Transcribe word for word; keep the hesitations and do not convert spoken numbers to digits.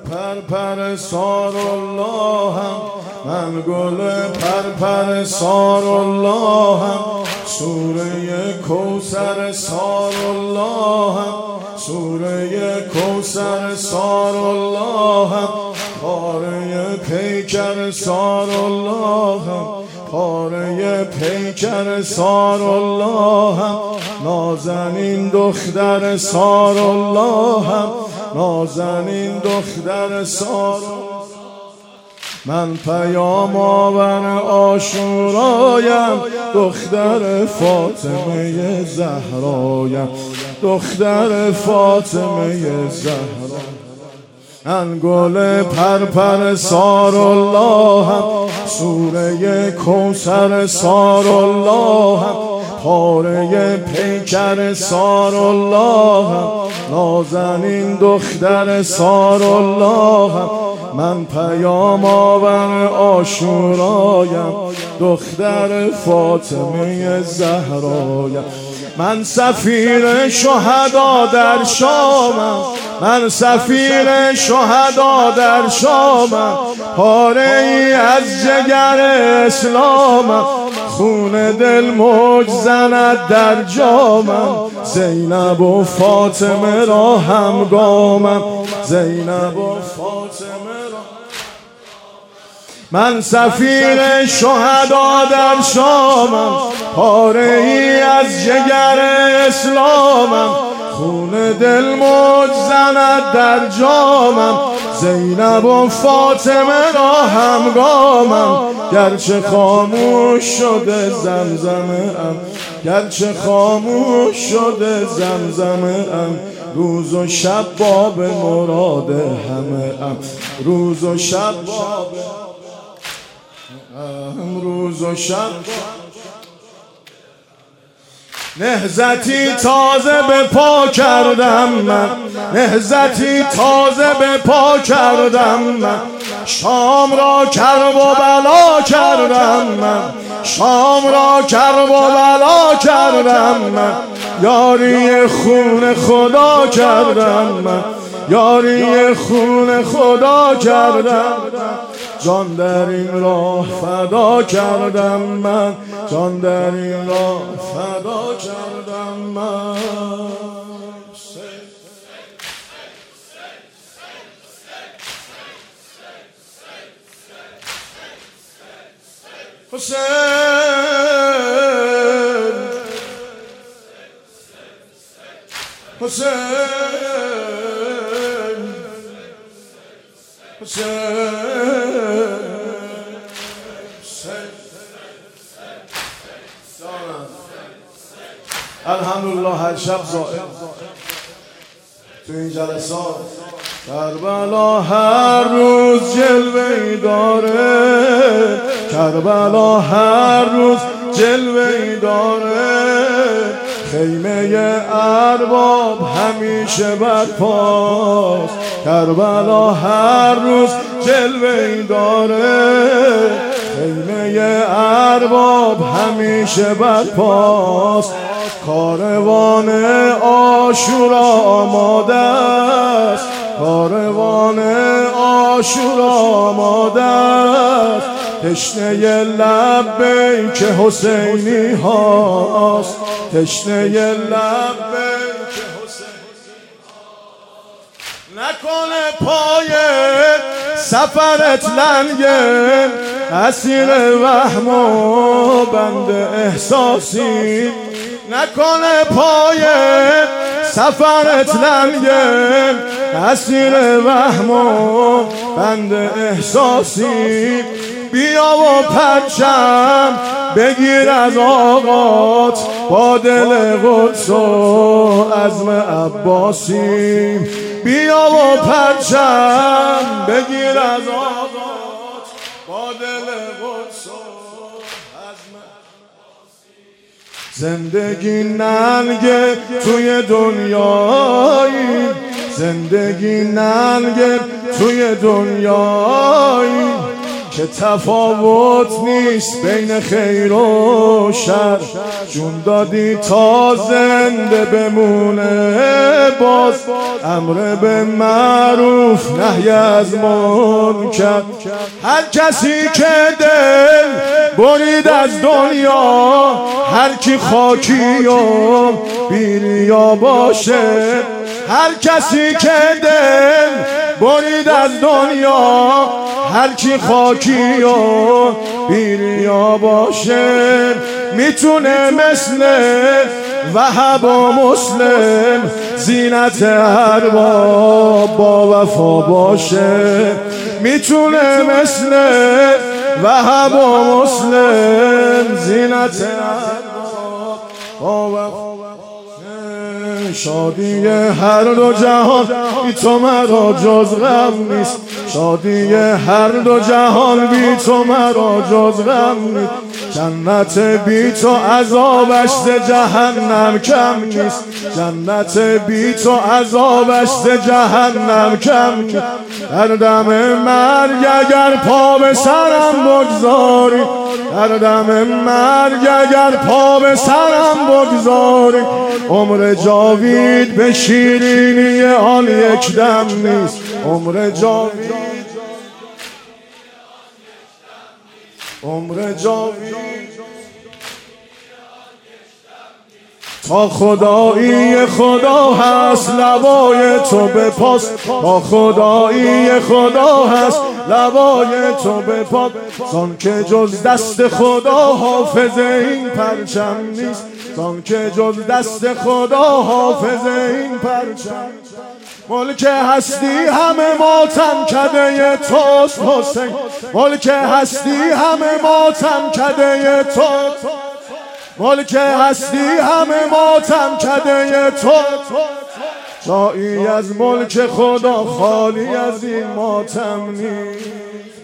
پرپر سار اللهم، من گل پرپر سار اللهم، سوره کوثر سار اللهم، سوره کوثر سار اللهم، پاره پیکر سار اللهم، پاره پیکر سار اللهم، نازنین دختر سار اللهم، نازنین دختر سار. من پیام آور عاشورایم، دختر فاطمه زهرایم، دختر فاطمه زهرا. من گل پرپر سار اللهم، سوره کوثر سار اللهم، پاره پیکر سار اللهم، نازنین دختر سار اللهم. من پیام آور عاشورایم، دختر فاطمه زهرایم. من سفیر شهدا در شامم، من سفیر شهدا در شامم، پاره ای از جگر اسلامم، خون دل موج زند در جامم، زینب و فاطمه را همگامم، زینب و فاطمه را. من سفیر شهدا در شامم، پاره ای از جگر اسلامم، خون دل موج زند در جامم، زینب و فاطمه را همگامم. گرچه خاموش شده زمزمم، گرچه خاموش شده زمزمم، روز و شب باب مراد همه ام، روز و شب باب روز و شب. نهضتی تازه به پا کردم من، نهضتی تازه به پا کردم من، شام را کرب و بلا کردم من، شام را کرب و بلا کردم من، یاری خون خدا کردم من، یاری خون خدا کردم، جان در این راه فدا کردم من، جان در این راه فدا کردم من. حسین حسین حسین الحمدلله هر شب زائر تو این جلسات. کربلا هر روز جلوه‌ای داره، کربلا هر روز جلوه‌ای داره، خیمه ارباب همیشه برپاست، کربلا هر روز جلوه‌ای داره، خیمه ارباب همیشه برپاست. کاروان عاشورا آماده است، کاروان عاشورا آماده است، تشنه لبیک حسینی هاست، تشنه لبیک حسینی هاست. نکنه پای سفرت لنگه، اسیر وهم و بند احساسی، نکنه پای سفرت لنگه، اسیر وهم و بند احساسی. بیا و پرچم بگیر از آقات، با دل قدس و عزم عباسی. بیا و پرچم بگیر از آقات، با دل قدس و عزم عباسی. زندگی ننگه توی دنیایی، زندگی ننگه توی دنیایی، که تفاوت نیست بین خیر و شر. جون دادی تا زنده بمونه باز، امر به معروف نهی از منکر. هر کسی که دل برید از دنیا، هر کی خاکی و بیریا باشه. هر کسی که دل برید از دنیا، هر کی خاکی و بیریا باشه. میتونه مثل وهب و مسلم زینت ارباب با وفا باشه. میتونه مثل وهب و مسلم زینت ارباب با وفا. شادی هر دو جهان بی تو مرا جز غم نیست. شادی هر دو جهان بی تو مرا جز غم نیست. جنت بی تو عذابش ز جهنم کم نیست. جنت بی تو عذابش ز جهنم کم نیست. در دم مرگ اگر پا به سرم بگذاری، در دم مرگ اگر پا به سرم بگذاری، عمر جاوید به شیرینی آن یک دم نیست. عمر جاوید عمر جاوید تا خدایی خدا هست لبای تو بپاس. تا خدایی خدا هست لبای تو بپاس. زان که جز دست خدا حافظ این پرچم نیست. زان که جز دست خدا حافظ این پرچم. ملک هستی همه ماتم کده توست حسین. ملک هستی همه ماتم کده تو. ملک هستی همه ماتم کده تو. جایی از ملک خدا خالی از این ماتم نیست.